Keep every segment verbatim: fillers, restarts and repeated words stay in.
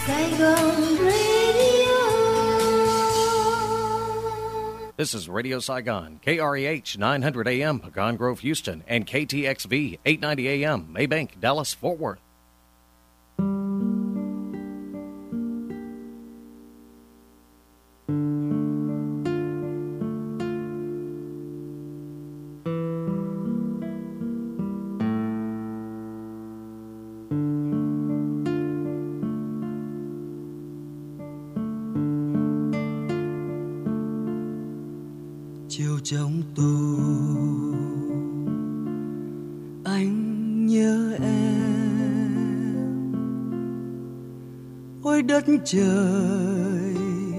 Saigon Radio. This is Radio Saigon, K R E H nine hundred A M, Pecan Grove, Houston, and K T X V eight ninety A M, Maybank, Dallas, Fort Worth. chiều trong tù anh nhớ em, ôi đất trời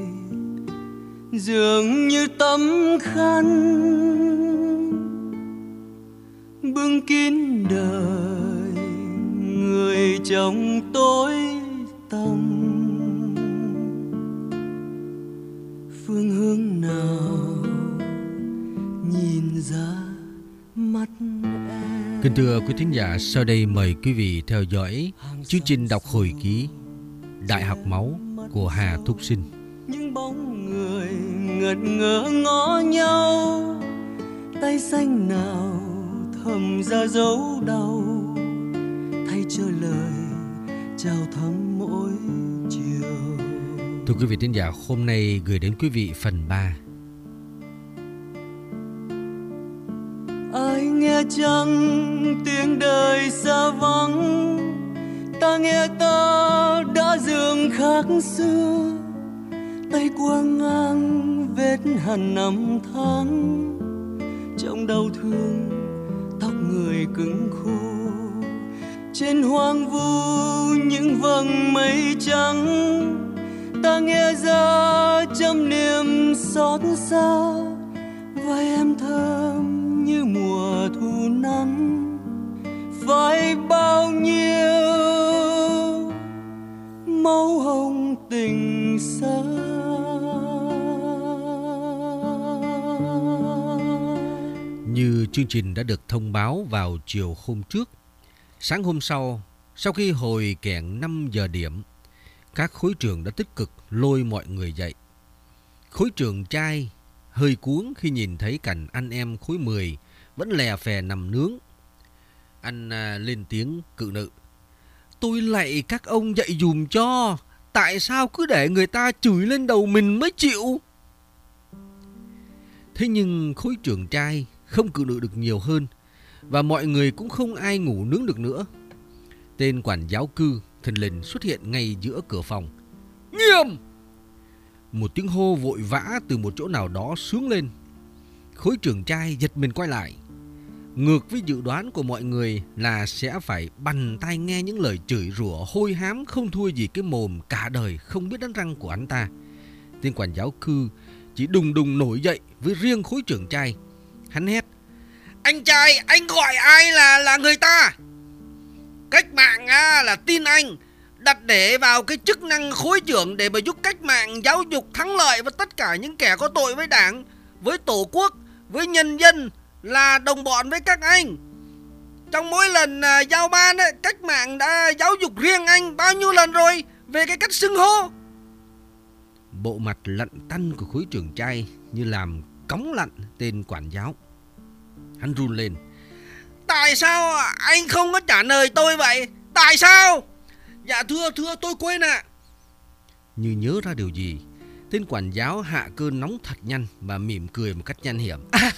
dường như tấm khăn bưng kín đời người trong tối tăm. Phương hướng nào nhìn ra mắt em. Kính thưa quý thính giả, sau đây mời quý vị theo dõi chương trình đọc hồi ký Đại học máu của Hà Thúc Sinh. Những bóng người ngật ngỡ ngó nhau, tay xanh nào thầm ra dấu đau, thay cho lời chào thăm mỗi chiều. Thưa quý vị thính giả, hôm nay gửi đến quý vị phần ba. Ai nghe chăng tiếng đời xa vắng, ta nghe ta đã dường khác xưa, tay quang ngang vết hằn năm tháng, trong đau thương tóc người cứng khô, trên hoang vu những vầng mây trắng, ta nghe ra trăm niềm xót xa, vai em thơm như mùa thu nắng. Phải bao nhiêu máu hồng tình xa. Như chương trình đã được thông báo vào chiều hôm trước, sáng hôm sau, sau khi hồi kẹn năm giờ điểm, các khối trưởng đã tích cực lôi mọi người dậy. Khối trưởng trai hơi cuống khi nhìn thấy cảnh anh em khối mười vẫn lè phè nằm nướng. Anh à, lên tiếng cự nữ: "Tôi lạy các ông dậy dùm cho, tại sao cứ để người ta chửi lên đầu mình mới chịu?" Thế nhưng khối trưởng trai không cự nữ được nhiều hơn, và mọi người cũng không ai ngủ nướng được nữa. Tên quản giáo cư thình lình xuất hiện ngay giữa cửa phòng. "Nghiêm!" Một tiếng hô vội vã từ một chỗ nào đó xướng lên. Khối trưởng trai giật mình quay lại. Ngược với dự đoán của mọi người là sẽ phải bằn tai nghe những lời chửi rủa hôi hám không thua gì cái mồm cả đời không biết đánh răng của anh ta. Tên quản giáo cư chỉ đùng đùng nổi dậy với riêng khối trưởng trai. Hắn hét: "Anh trai, anh gọi ai là là người ta? Cách mạng à, là tin anh đặt để vào cái chức năng khối trưởng để mà giúp cách mạng giáo dục thắng lợi và tất cả những kẻ có tội với đảng, với tổ quốc, với nhân dân là đồng bọn với các anh. Trong mỗi lần uh, giao ban ấy, cách mạng đã giáo dục riêng anh bao nhiêu lần rồi về cái cách xưng hô." Bộ mặt lận tăn của khối trưởng trai như làm cống lặn tên quản giáo. Hắn run lên: "Tại sao anh không có trả lời tôi vậy? Tại sao?" "Dạ thưa thưa tôi quên ạ." À. Như nhớ ra điều gì, tên quản giáo hạ cơn nóng thật nhanh và mỉm cười một cách nham hiểm.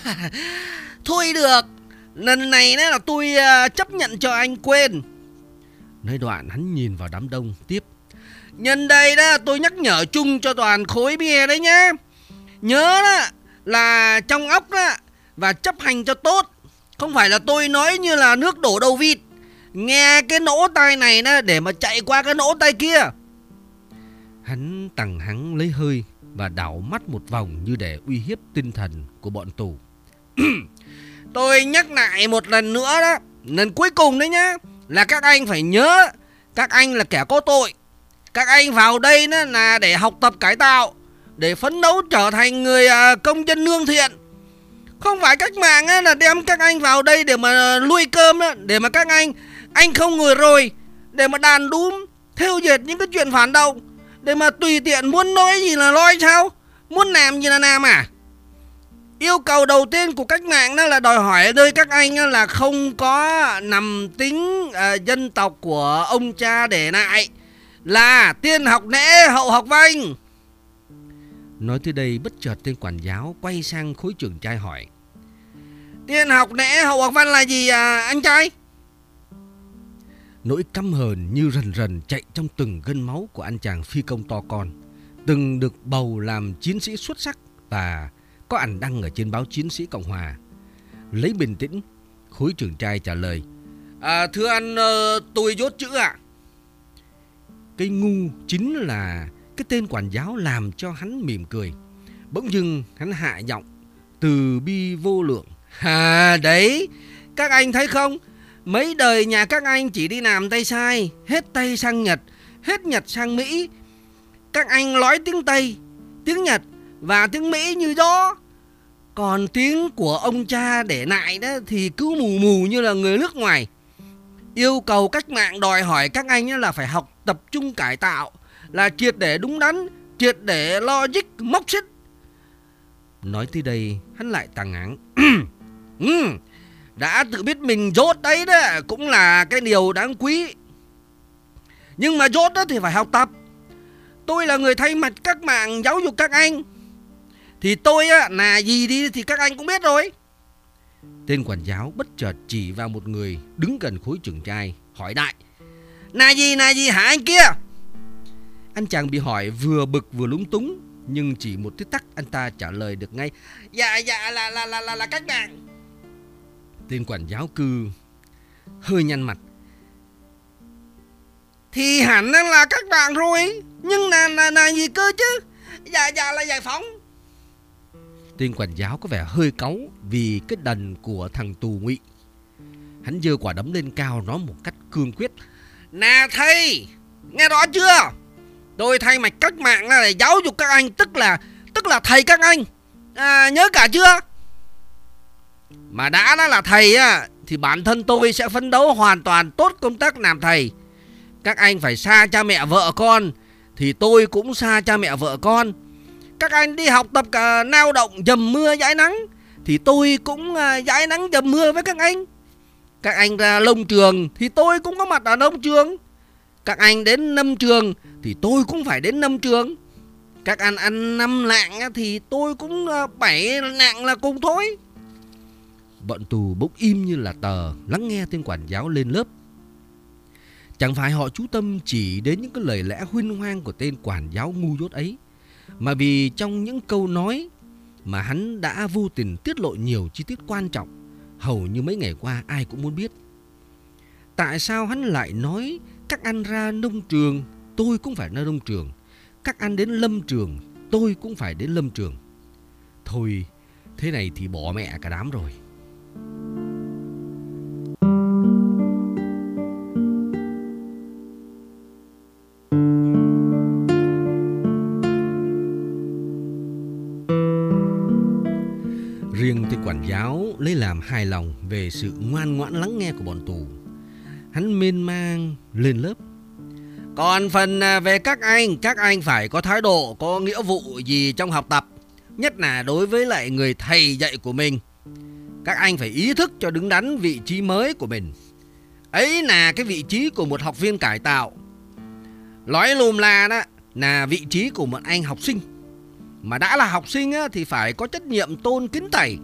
"Thôi được, lần này là tôi chấp nhận cho anh quên." Nói đoạn hắn nhìn vào đám đông tiếp: "Nhân đây đó tôi nhắc nhở chung cho toàn khối bia đấy nhé. Nhớ đó là trong óc đó và chấp hành cho tốt. Không phải là tôi nói như là nước đổ đầu vịt, nghe cái nỗ tai này đó để mà chạy qua cái nỗ tai kia." Hắn tằng hắng lấy hơi và đảo mắt một vòng như để uy hiếp tinh thần của bọn tù. "Tôi nhắc lại một lần nữa đó, lần cuối cùng đấy nhá, là các anh phải nhớ các anh là kẻ có tội. Các anh vào đây đó là để học tập cải tạo, để phấn đấu trở thành người công dân lương thiện. Không phải cách mạng là đem các anh vào đây để mà nuôi cơm đó, để mà các anh anh không ngồi rồi để mà đàn đúm thêu dệt những cái chuyện phản động để mà tùy tiện muốn nói gì là nói sao? Muốn làm gì là làm à? Yêu cầu đầu tiên của cách mạng đó là đòi hỏi ở nơi các anh là không có nằm tính uh, dân tộc của ông cha để lại, là tiên học nễ hậu học vanh. Nói tới đây bất chợt tên quản giáo quay sang khối trưởng trai hỏi: tiên học nễ hậu học văn là gì à anh trai? Nỗi căm hờn như rần rần chạy trong từng gân máu của anh chàng phi công to con, từng được bầu làm chiến sĩ xuất sắc và có ảnh đăng ở trên báo Chiến sĩ Cộng Hòa. Lấy bình tĩnh, khối trưởng trai trả lời: à, thưa anh, uh, tôi dốt chữ ạ. À. Cái ngu chính là cái tên quản giáo làm cho hắn mỉm cười. Bỗng dưng hắn hạ giọng từ bi vô lượng: à đấy, các anh thấy không? Mấy đời nhà các anh chỉ đi làm tay sai, hết Tây sang Nhật, hết Nhật sang Mỹ. Các anh nói tiếng Tây, tiếng Nhật và tiếng Mỹ như gió. Còn tiếng của ông cha để lại đó thì cứ mù mù như là người nước ngoài. Yêu cầu cách mạng đòi hỏi các anh là phải học tập trung cải tạo, là triệt để đúng đắn, triệt để logic móc xích. Nói tới đây hắn lại tằng áng: ừ, đã tự biết mình dốt đấy đó cũng là cái điều đáng quý. Nhưng mà dốt đó thì phải học tập. Tôi là người thay mặt các mạng giáo dục các anh, thì tôi á, là gì đi thì các anh cũng biết rồi. Tên quản giáo bất chợt chỉ vào một người đứng gần khối trưởng trai, hỏi đại: là gì là gì hả anh kia? Anh chàng bị hỏi vừa bực vừa lúng túng, nhưng chỉ một tích tắc anh ta trả lời được ngay: dạ dạ là là là là, là cách mạng. Tên quản giáo cư hơi nhăn mặt: thì hẳn là cách mạng rồi, nhưng là là, là gì cơ chứ? Dạ dạ là giải phóng. Tên quản giáo có vẻ hơi cáu vì cái đần của thằng tù Ngụy. Hắn giơ quả đấm lên cao nói một cách cương quyết: nè thầy, nghe rõ chưa? Tôi thay mặt cách mạng là để giáo dục các anh, tức là tức là thầy các anh, à, nhớ cả chưa? Mà đã đã là thầy á, thì bản thân tôi sẽ phấn đấu hoàn toàn tốt công tác làm thầy. Các anh phải xa cha mẹ vợ con thì tôi cũng xa cha mẹ vợ con. Các anh đi học tập cả lao động dầm mưa dãi nắng thì tôi cũng dãi nắng dầm mưa với các anh. Các anh ra nông trường thì tôi cũng có mặt ở nông trường. Các anh đến nông trường thì tôi cũng phải đến nông trường. Các anh ăn năm lạng thì tôi cũng bảy lạng là cùng thôi. Bọn tù bỗng im như là tờ, lắng nghe tên quản giáo lên lớp. Chẳng phải họ chú tâm chỉ đến những cái lời lẽ huynh hoang của tên quản giáo ngu dốt ấy, mà vì trong những câu nói mà hắn đã vô tình tiết lộ nhiều chi tiết quan trọng, hầu như mấy ngày qua ai cũng muốn biết. Tại sao hắn lại nói các anh ra nông trường, tôi cũng phải ra nông trường. Các anh đến lâm trường, tôi cũng phải đến lâm trường. Thôi, thế này thì bỏ mẹ cả đám rồi. Riêng tên quản giáo lấy làm hài lòng về sự ngoan ngoãn lắng nghe của bọn tù. Hắn mênh mang lên lớp: còn phần về các anh, các anh phải có thái độ, có nghĩa vụ gì trong học tập, nhất là đối với lại người thầy dạy của mình. Các anh phải ý thức cho đứng đắn vị trí mới của mình. Ấy là cái vị trí của một học viên cải tạo. Nói lùm là đó là vị trí của một anh học sinh. Mà đã là học sinh á, thì phải có trách nhiệm tôn kính thầy.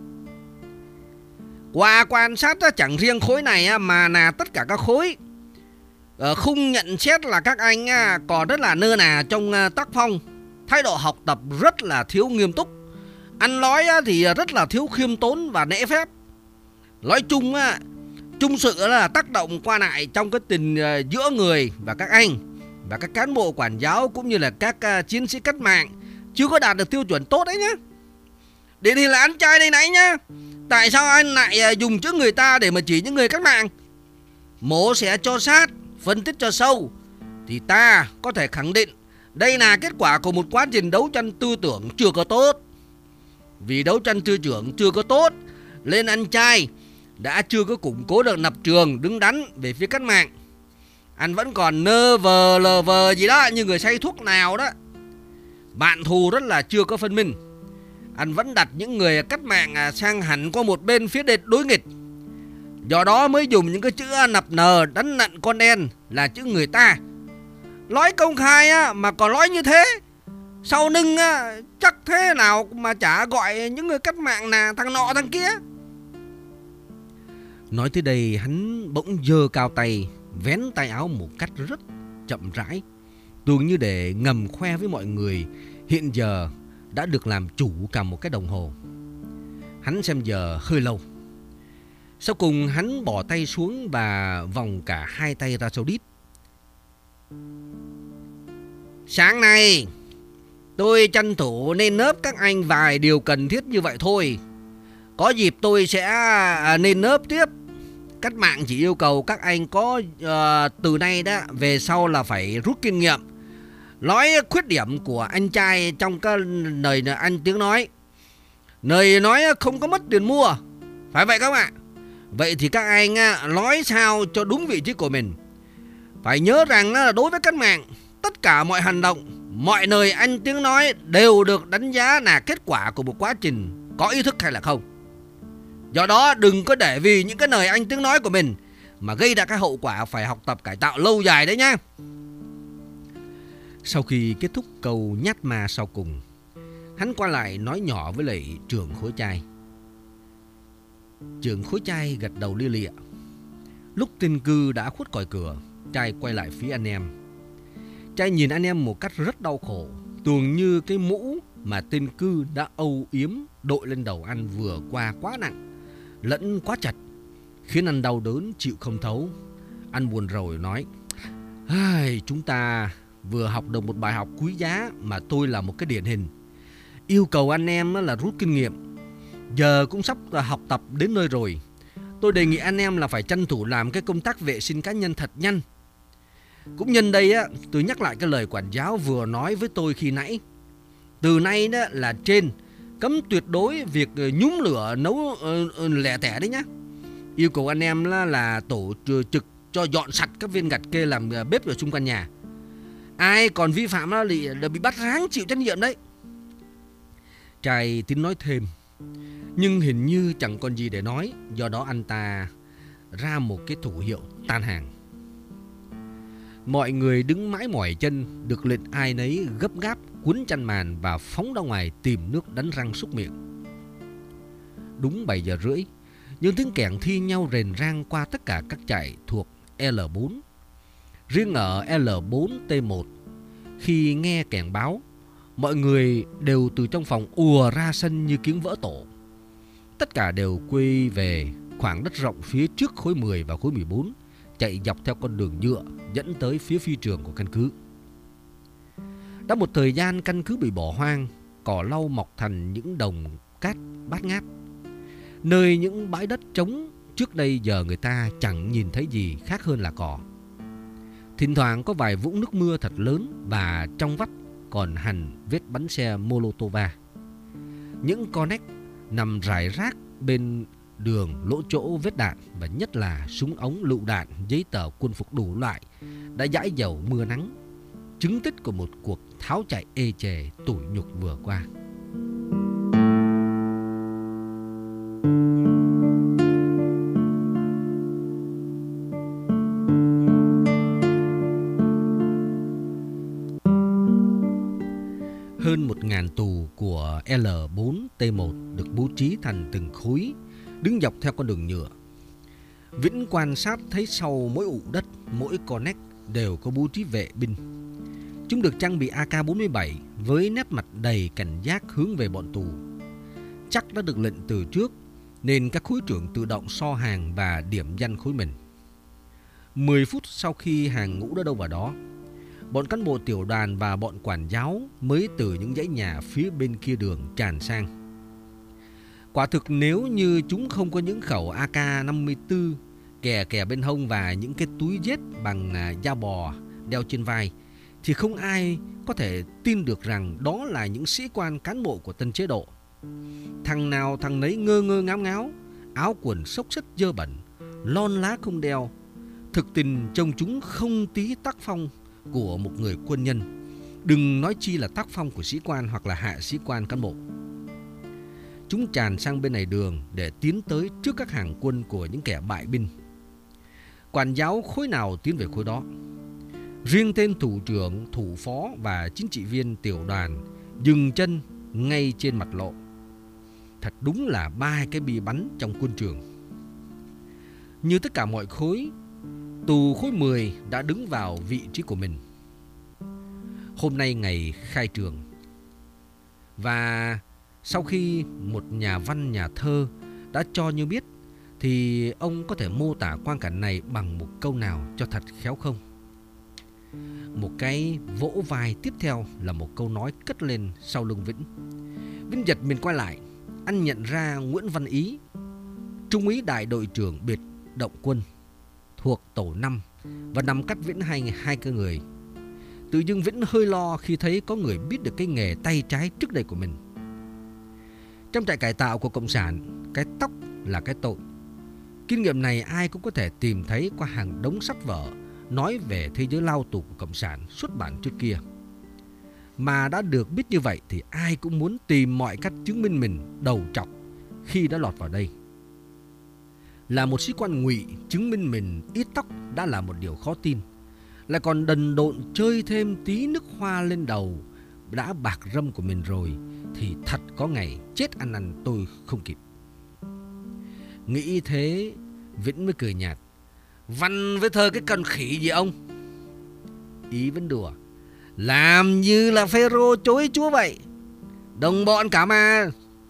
Qua quan sát á, chẳng riêng khối này á, mà là tất cả các khối, ờ, khung nhận xét là các anh á, còn rất là nơ nà trong uh, tác phong. Thái độ học tập rất là thiếu nghiêm túc. Ăn nói á, thì rất là thiếu khiêm tốn và nể phép. Nói chung á, chung sự là tác động qua lại trong cái tình uh, giữa người và các anh và các cán bộ quản giáo cũng như là các uh, chiến sĩ cách mạng chưa có đạt được tiêu chuẩn tốt đấy nhá. Để thì là anh trai đây này nhá. Tại sao anh lại dùng chữ người ta để mà chỉ những người cách mạng? Mổ sẽ cho sát, phân tích cho sâu, thì ta có thể khẳng định đây là kết quả của một quá trình đấu tranh tư tưởng chưa có tốt. Vì đấu tranh tư tưởng chưa có tốt nên anh trai đã chưa có củng cố được lập trường đứng đắn về phía cách mạng. Anh vẫn còn nơ vờ lờ vờ gì đó như người say thuốc nào đó. Bạn thù rất là chưa có phân minh. Anh vẫn đặt những người cách mạng sang hẳn qua một bên phía địch đối nghịch. Do đó mới dùng những cái chữ nập nờ đánh nặn con đen là chữ người ta. Nói công khai á, mà còn nói như thế, sau lưng á, chắc thế nào mà chả gọi những người cách mạng là thằng nọ thằng kia. Nói tới đây hắn bỗng giơ cao tay, vén tay áo một cách rất chậm rãi, tưởng như để ngầm khoe với mọi người hiện giờ đã được làm chủ cả một cái đồng hồ. Hắn xem giờ hơi lâu. Sau cùng hắn bỏ tay xuống và vòng cả hai tay ra sau đít. Sáng nay tôi tranh thủ nên nớp các anh vài điều cần thiết như vậy thôi. Có dịp tôi sẽ nên nớp tiếp. Cách mạng chỉ yêu cầu các anh có uh, từ nay đó về sau là phải rút kinh nghiệm, nói khuyết điểm của anh trai trong cái lời anh tiếng nói. Lời nói không có mất tiền mua, phải vậy các bạn? Vậy thì các anh nói sao cho đúng vị trí của mình. Phải nhớ rằng đối với cách mạng, tất cả mọi hành động, mọi lời anh tiếng nói đều được đánh giá là kết quả của một quá trình có ý thức hay là không. Do đó đừng có để vì những cái lời anh tiếng nói của mình mà gây ra cái hậu quả phải học tập cải tạo lâu dài đấy nhá. Sau khi kết thúc câu nhát ma sau cùng, hắn qua lại nói nhỏ với lại trưởng khối trai. Trưởng khối trai gật đầu lia lịa. Lúc tên cư đã khuất còi cửa, trai quay lại phía anh em. Trai nhìn anh em một cách rất đau khổ, tưởng như cái mũ mà tên cư đã âu yếm đội lên đầu anh vừa qua quá nặng, lẫn quá chặt, khiến anh đau đớn chịu không thấu. Anh buồn rầu nói: Ai, chúng ta vừa học được một bài học quý giá mà tôi là một cái điển hình. Yêu cầu anh em là rút kinh nghiệm. Giờ cũng sắp học tập đến nơi rồi. Tôi đề nghị anh em là phải tranh thủ làm cái công tác vệ sinh cá nhân thật nhanh. Cũng nhân đây á, tôi nhắc lại cái lời quản giáo vừa nói với tôi khi nãy. Từ nay đó là trên cấm tuyệt đối việc nhúm lửa nấu uh, uh, lẻ tẻ đấy nhá. Yêu cầu anh em là, là tổ trực cho dọn sạch các viên gạch kê làm bếp ở xung quanh nhà. Ai còn vi phạm là bị bắt ráng chịu trách nhiệm đấy. Trai tính nói thêm, nhưng hình như chẳng còn gì để nói. Do đó anh ta ra một cái thủ hiệu tan hàng. Mọi người đứng mãi mỏi chân, được lệnh ai nấy gấp gáp cuốn chăn màn và phóng ra ngoài tìm nước đánh răng súc miệng. Đúng bảy giờ rưỡi, những tiếng kẻng thi nhau rền rang qua tất cả các trại thuộc L bốn. Riêng ở L bốn T một, khi nghe kẻng báo, mọi người đều từ trong phòng ùa ra sân như kiến vỡ tổ. Tất cả đều quay về khoảng đất rộng phía trước khối mười và khối mười bốn, chạy dọc theo con đường nhựa dẫn tới phía phi trường của căn cứ. Đã một thời gian căn cứ bị bỏ hoang, cỏ lau mọc thành những đồng cát bát ngát. Nơi những bãi đất trống trước đây giờ người ta chẳng nhìn thấy gì khác hơn là cỏ. Thỉnh thoảng có vài vũng nước mưa thật lớn và trong vắt còn hằn vết bắn xe Molotova. Những con nách nằm rải rác bên đường lỗ chỗ vết đạn, và nhất là súng ống, lựu đạn, giấy tờ quân phục đủ loại đã dãi dầu mưa nắng, chứng tích của một cuộc tháo chạy ê chề tủi nhục vừa qua. Hơn một ngàn tù của L bốn T một được bố trí thành từng khối, đứng dọc theo con đường nhựa. Vĩnh quan sát thấy sau mỗi ụ đất, mỗi con nách đều có bố trí vệ binh. Chúng được trang bị A K bốn mươi bảy với nét mặt đầy cảnh giác hướng về bọn tù. Chắc đã được lệnh từ trước nên các khối trưởng tự động so hàng và điểm danh khối mình. Mười phút sau khi hàng ngũ đã đâu vào đó, bọn cán bộ tiểu đoàn và bọn quản giáo mới từ những dãy nhà phía bên kia đường tràn sang. Quả thực nếu như chúng không có những khẩu A K năm mươi tư kè kè bên hông và những cái túi giết bằng da bò đeo trên vai, thì không ai có thể tin được rằng đó là những sĩ quan cán bộ của tân chế độ. Thằng nào thằng nấy ngơ ngơ ngáo ngáo, áo quần xốc xếch dơ bẩn, lon lá không đeo, Thực tình trông chúng không tí tác phong của một người quân nhân, đừng nói chi là tác phong của sĩ quan hoặc là hạ sĩ quan cán bộ. Chúng tràn sang bên này đường để tiến tới trước các hàng quân của những kẻ bại binh. Quản giáo khối nào tiến về khối đó. Riêng tên thủ trưởng, thủ phó và chính trị viên tiểu đoàn dừng chân ngay trên mặt lộ. Thật đúng là ba cái bi bắn trong quân trường. Như tất cả mọi khối, tù khối mười đã đứng vào vị trí của mình. Hôm nay ngày khai trường. Và sau khi một nhà văn nhà thơ đã cho như biết, thì ông có thể mô tả quang cảnh này bằng một câu nào cho thật khéo không? Một cái vỗ vai tiếp theo là một câu nói cất lên sau lưng Vĩnh. Vĩnh giật mình quay lại. Anh nhận ra Nguyễn Văn Ý, trung úy đại đội trưởng biệt động quân thuộc tổ năm, và nằm cắt Vĩnh hai, hai cái người. Tự dưng Vĩnh hơi lo khi thấy có người biết được cái nghề tay trái trước đây của mình. Trong trại cải tạo của Cộng sản, cái tóc là cái tội. Kinh nghiệm này ai cũng có thể tìm thấy qua hàng đống sách vở nói về thế giới lao tù của Cộng sản xuất bản trước kia. Mà đã được biết như vậy thì ai cũng muốn tìm mọi cách chứng minh mình đầu trọc khi đã lọt vào đây. Là một sĩ quan ngụy, chứng minh mình ít tóc đã là một điều khó tin. Lại còn đần độn chơi thêm tí nước hoa lên đầu đã bạc râm của mình rồi, thì thật có ngày chết ăn năn tôi không kịp. Nghĩ thế, Vĩnh mới cười nhạt. Văn với thơ cái cần khỉ gì ông? Ý vẫn đùa. Làm như là Phêrô chối Chúa vậy. Đồng bọn cả mà.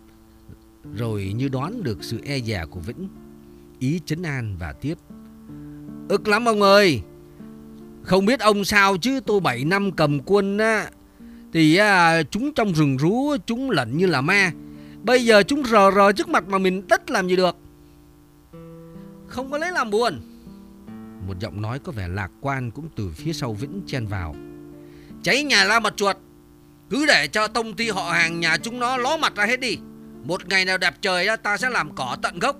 Rồi như đoán được sự e dè của Vĩnh, Ý trấn an và tiếp. Ức lắm ông ơi. Không biết ông sao chứ tôi bảy năm cầm quân á, thì à, chúng trong rừng rú chúng lẫn như là ma. Bây giờ chúng rờ rờ trước mặt mà mình đất làm gì được. Không có lấy làm buồn. Một giọng nói có vẻ lạc quan cũng từ phía sau Vĩnh chen vào. Cháy nhà la mật chuột, cứ để cho tông ty họ hàng nhà chúng nó ló mặt ra hết đi. Một ngày nào đẹp trời ta sẽ làm cỏ tận gốc.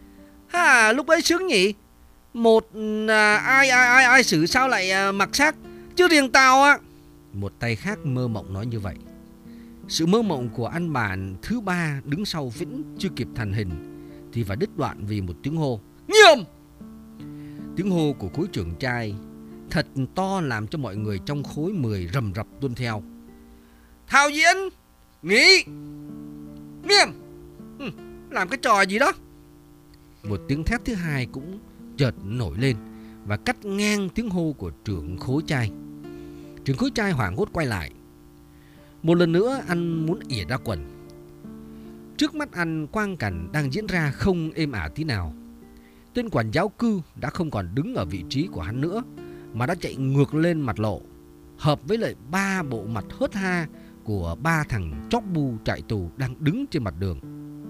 Ha, lúc ấy sướng nhỉ. Một à, ai ai ai ai xử sao lại à, mặc xác, chứ riêng tao á. Một tay khác mơ mộng nói như vậy. Sự mơ mộng của anh bạn thứ ba đứng sau Vĩnh chưa kịp thành hình thì phải đứt đoạn vì một tiếng hô. Nghiêm! Tiếng hô của khối trưởng trai thật to làm cho mọi người trong khối mười rầm rập tuân theo. Thao diễn! Nghỉ! Nghiêm! Ừ, làm cái trò gì đó? Một tiếng thét thứ hai cũng chợt nổi lên và cắt ngang tiếng hô của trưởng khối trai. Trưởng khối trai hoảng hốt quay lại. Một lần nữa anh muốn ỉa ra quần. Trước mắt anh quang cảnh đang diễn ra không êm ả tí nào. Tên quản giáo cư đã không còn đứng ở vị trí của hắn nữa, mà đã chạy ngược lên mặt lộ, hợp với lại ba bộ mặt hớt ha của ba thằng chóp bu chạy tù đang đứng trên mặt đường.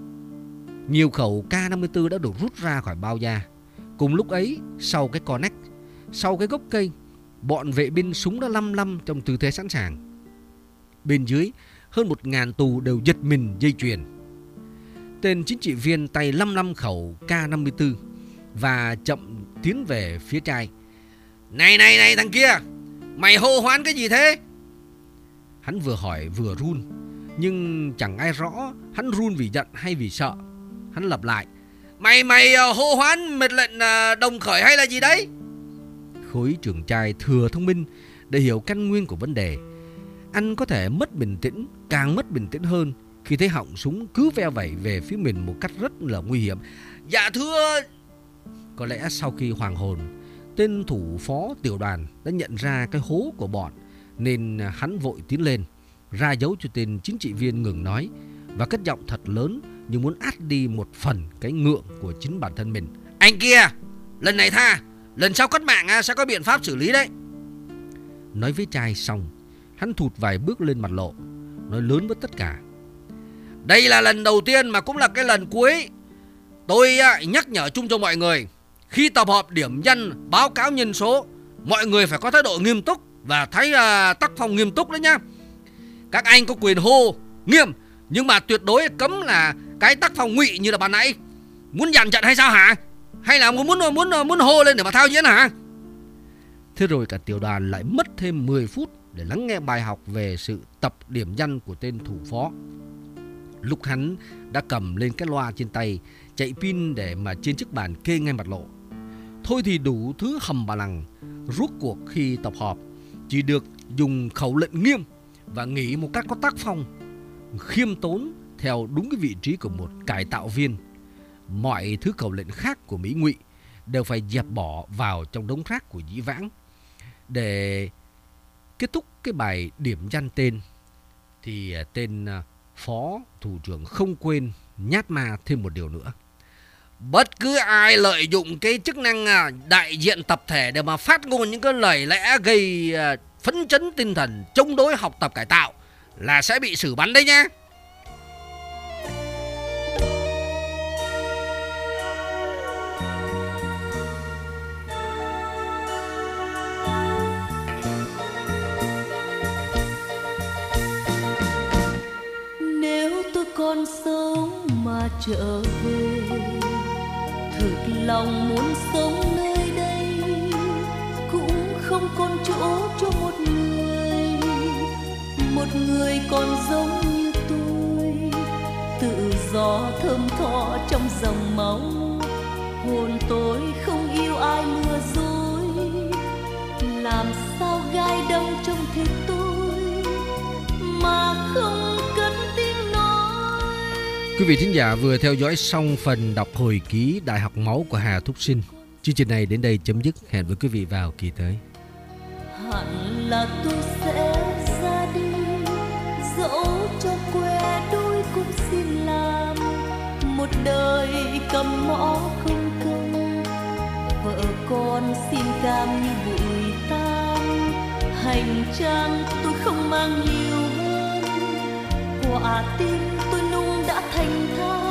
Nhiều khẩu K năm mươi tư đã được rút ra khỏi bao da. Cùng lúc ấy, sau cái con nách, sau cái gốc cây, bọn vệ binh súng đã lăm lăm trong tư thế sẵn sàng. Bên dưới, hơn một ngàn tù đều giật mình dây chuyền. Tên chính trị viên tay lăm lăm khẩu K năm mươi tư và chậm tiến về phía trai. Này này này thằng kia, mày hô hoán cái gì thế? Hắn vừa hỏi vừa run, nhưng chẳng ai rõ hắn run vì giận hay vì sợ. Hắn lặp lại. Mày mày hô hoán mệnh lệnh đồng khởi hay là gì đấy? Khối trưởng trai thừa thông minh để hiểu căn nguyên của vấn đề. Anh có thể mất bình tĩnh, càng mất bình tĩnh hơn khi thấy họng súng cứ ve vẩy về phía mình một cách rất là nguy hiểm. Dạ thưa... Có lẽ sau khi hoàng hồn, tên thủ phó tiểu đoàn đã nhận ra cái hố của bọn, nên hắn vội tiến lên, ra dấu cho tên chính trị viên ngừng nói và cất giọng thật lớn như muốn át đi một phần cái ngượng của chính bản thân mình. Anh kia, lần này tha, lần sau cất mạng sẽ có biện pháp xử lý đấy. Nói với trai xong, hắn thụt vài bước lên mặt lộ, nói lớn với tất cả. Đây là lần đầu tiên mà cũng là cái lần cuối. Tôi nhắc nhở chung cho mọi người, khi tập hợp điểm danh báo cáo nhân số, mọi người phải có thái độ nghiêm túc và thấy uh, tác phong nghiêm túc đấy nhá. Các anh có quyền hô nghiêm, nhưng mà tuyệt đối cấm là cái tác phong ngụy như là ban nãy. Muốn dàn trận hay sao hả? Hay là muốn muốn muốn muốn hô lên để mà thao diễn hả? Thế rồi cả tiểu đoàn lại mất thêm mười phút để lắng nghe bài học về sự tập điểm danh của tên thủ phó. Lúc hắn đã cầm lên cái loa trên tay, chạy pin để mà trên chiếc bàn kê ngay mặt lộ. Thôi thì đủ thứ hầm bà lằng. Rốt cuộc khi tập họp chỉ được dùng khẩu lệnh nghiêm và nghĩ một cách có tác phong, khiêm tốn theo đúng cái vị trí của một cải tạo viên. Mọi thứ khẩu lệnh khác của Mỹ Ngụy đều phải dẹp bỏ vào trong đống rác của dĩ vãng. Để kết thúc cái bài điểm danh tên thì tên phó thủ trưởng không quên nhát ma thêm một điều nữa. Bất cứ ai lợi dụng cái chức năng đại diện tập thể để mà phát ngôn những cái lời lẽ gây phấn chấn tinh thần chống đối học tập cải tạo là sẽ bị xử bắn đấy nhá. Nếu tôi còn sống mà trở về, thực lòng muốn sống nơi đây, cũng không còn chỗ cho một người, một người còn giống như tôi, tự do thơm tho trong dòng máu. Hồn tôi không yêu ai lừa dối, làm sao gai đâm trong thịt tôi mà không cất tiếng nói. Quý vị thính giả vừa theo dõi xong phần đọc hồi ký Đại học máu của Hà Thúc Sinh. Chương trình này đến đây chấm dứt. Hẹn với quý vị vào kỳ tới. Hẳn là tôi sẽ ra đi, dẫu cho que đôi cũng xin làm một đời cầm mõ không công. Vợ con xin cam như bụi tan, hành trang tôi không mang nhiều hơn, quả tim tôi nung đã thành than.